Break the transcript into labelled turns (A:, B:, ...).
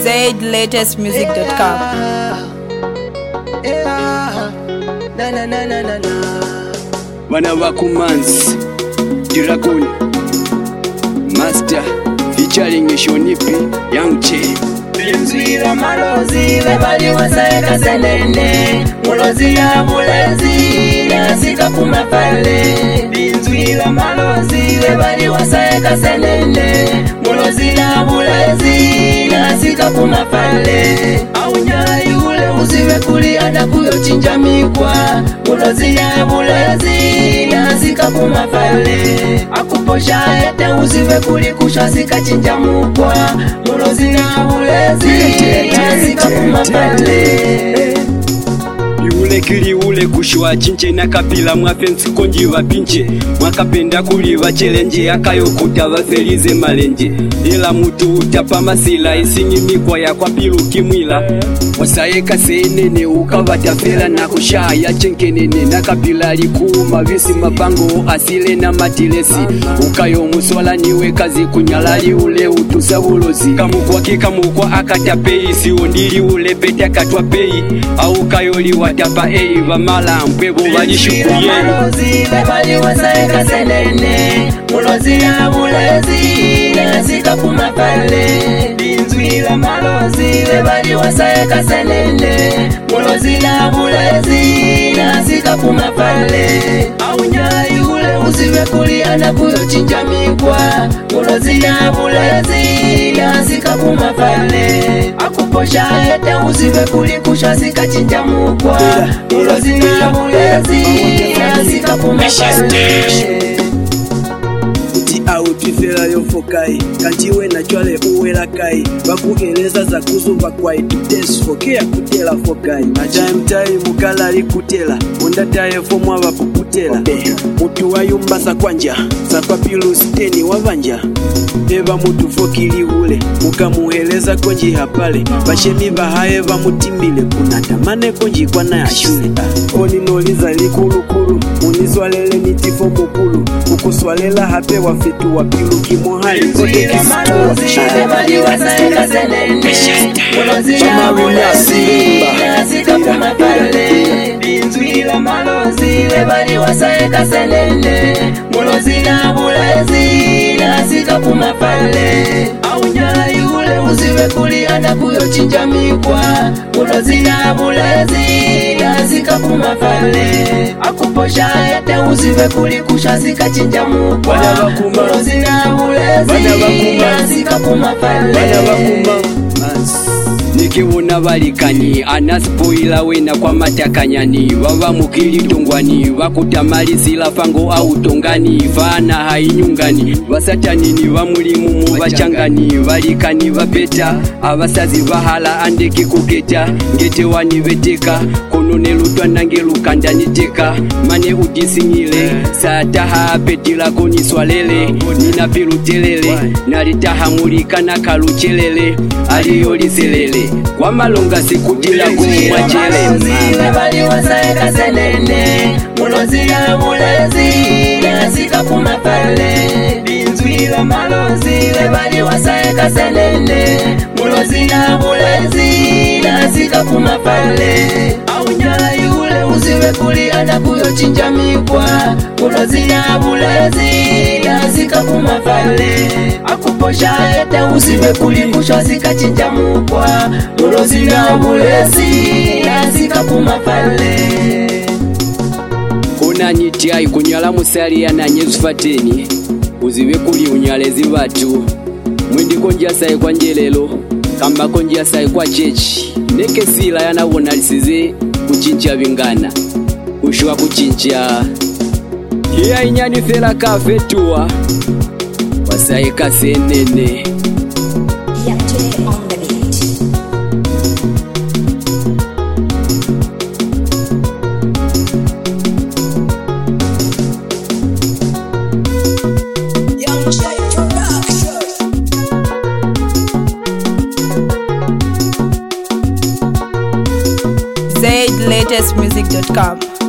A: ZLatestmusic.com.
B: Wana wakumanzi Dragon Master featuring Shonipi Young Che
C: Binzwira malozi bebali wasaeka senene mulozi ya bulezi nasika kumafale. Binzwira malozi bebali wasaeka senene mulozi ya bulezi nasika kumafale. Aunyai ule uziwe kuli anakuyo chinja mikwa mulozi ya bulezi nasika kumafale. Akuposha ete uziwe kuli kusha sika chinja mukwa mulozi ya bulezi nasika kumafale.
B: Yule kili ule kushwa chinche na kapila mwafensi konji wapinche mwakapenda kuli wachelenje akayokuta wafelize malenje ila mutu utapa masila isinyimikwa ya kwa pilu kimwila wasaeka senene ukavatafela na kushaya chenkenene na kapila likuma visi mapango asile na matilesi ukayo muswala niwe kazi kunyalali ule utusabulozi kamukwa akatapei siondili ule pete akatwa pei au kayoli watapa vamala mpwevo valishukuye
C: malozi bebali wasaeka senene mulozi ya bulezi nasika kumafale. Binzwira malozi bebali wasaeka senene mulozi ya bulezi nasika kumafale. Aunyai ule uziwe kuli anakuyo chinja mikwa mulozi ya bulezi nasika kumafale. Akuposha ete uziwe kuli kusha sika chinja mukwa mulozi ya bulezi nasika kumafale.
D: Au twifela yofokai kanjiwe na chwale uwela kai bakueleza za kuzuva kwai tutesu fokea kutela fokai na time mukala likutela onda taye fomwa vapuputela mutu wayumba sa kwanja sa papilu steni wavanja eva mutu fokili ule mukamueleza konji hapale bashemi bahaye vamutimbile kunatamane konji kwa na ashule oninoliza likulukulu uniswalele nitifo mukulu kukuswalela hape wafitu wapilu kimohali kote
C: malozi bebali wasaeka senene mulozi ya bulezi nasika kumafale. Binzwira malozi bebali wasaeka senene mulozi ya bulezi nasika kumafale. Aunyai ule uziwe kuli anakuyo chinja mikwa mulozi ya bulezi nasika kumafale. Akuposha ete uziwe kuli kusha sika chinja mukwa mulozi ya bulezi nasika kumafale.
B: nikiwona valikani anasipoila wena kwa matakanyani vava mukili tongwani vakutamalizila fango au tongani fana hainyungani vasatanini vamulimu muvachangani valikani vapeta avasazi vahala andeki kuketa ngetewani veteka kononelutwa nange lukandaniteka mane udisinyile sataha petilako niswalele ninapilutelele nalitahamulika na kaluchelele aliyoliselele kwa malonga sikutila kumwachele.
C: Bebali wasaeka senene mulozi ya bulezi nasika kumafale. Binzwira malozi bebali wasaeka senene mulozi ya bulezi nasika kumafale. Aunyai ule uziwe kuli anakuyo chinja mikwa mulozi ya bulezi nasika kumafale. Akuposha ete uziwe kuli kusha sika chinja mukwa mulozi ya bulezi nasika kumafale.
B: Unanitiai kunyala musalia na nyezufateni uziwe kuli unyalezi vatu mwindi konjia sai kwa njelelo kamba konjia sai kwa chechi neke sila yanawonalisize kuchincha vingana ushua kuchincha hiya inyani fela kafetua wasaeka senene
A: ZLatestmusic.com.